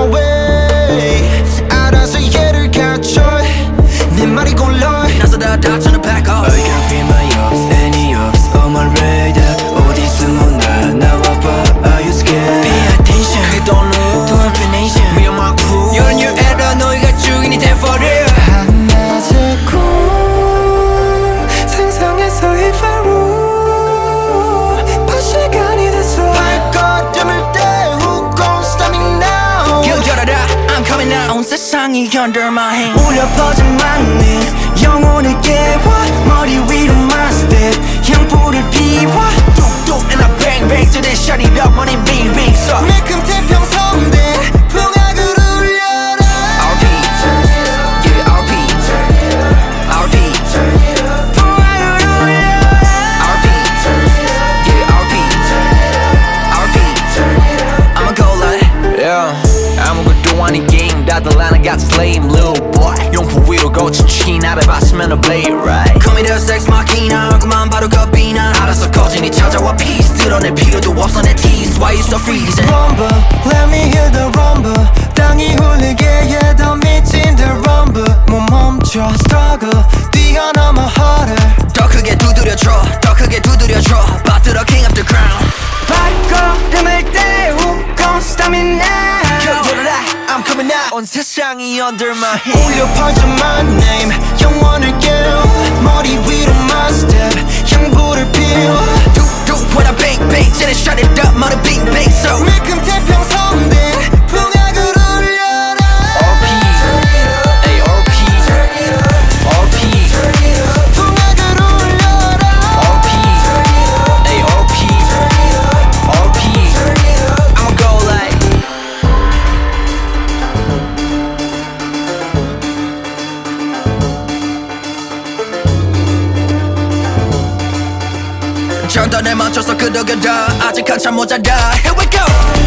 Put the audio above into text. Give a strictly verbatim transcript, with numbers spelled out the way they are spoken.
my way. 알아서 얘를 갖춰 내 말이 골라 나서다 다쳐는 back off. I can feel my ups, any ups on my radar. 어디 숨어 나 나와봐. Are you scared? Pay attention. 그게 또 너 Don't have a nation. We are my crew. You're a new era. 너희가 주인이 돼 for real. 한낮의 꿈 상상해서 if I rule 벌 시간이 됐어 발걸음을 떼고 Don't stop me now. 길 열어라. I'm coming out. 온 세상이 under my hand. 울려 퍼진 만능 영혼을 깨워 머리 위로 my step 향불을 피워 뚝뚝 and I bang bang to that shut it up money bing bing so 매큼 태평성대 풍악을 울려라 R P yeah R P R P 풍악을 울려라 R P yeah R P R P I'ma go like Yeah 아무것도 아닌 게임 다들 하나같이 lame little boy 용품 위로 거친 친 아래봤으면 a blade right Call me the sex machina 얼굴만 봐도 겁이 나 알아서 거진이 찾아와 peace 드러낼 필요도 없어 내 tease Why you so freezing Rumble, let me hear the rumble 땅이 울리게 해 더 미친 the rumble 못 멈춰 struggle 뛰어넘어 harder 더 크게 두드려줘 더 크게 두드려줘 빠뜨려 king of the crown 발걸음을 떼고 Don't stop me now 열어라 I'm coming out 온 세상이 under my hand 울려 퍼져 my name 영원을 깨워 머리 위로 my step 향불을 피워 뚝뚝 when I bang bang 쟤네 shut it up 머리 bing bang so 매큼 태평성대 풍악을 울려라 R P Ay R P R P 풍악을 울려라 R P Ay R P R P I'ma go like 절단에 맞춰서 끄덕여다 아직 한참 모자라 Here we go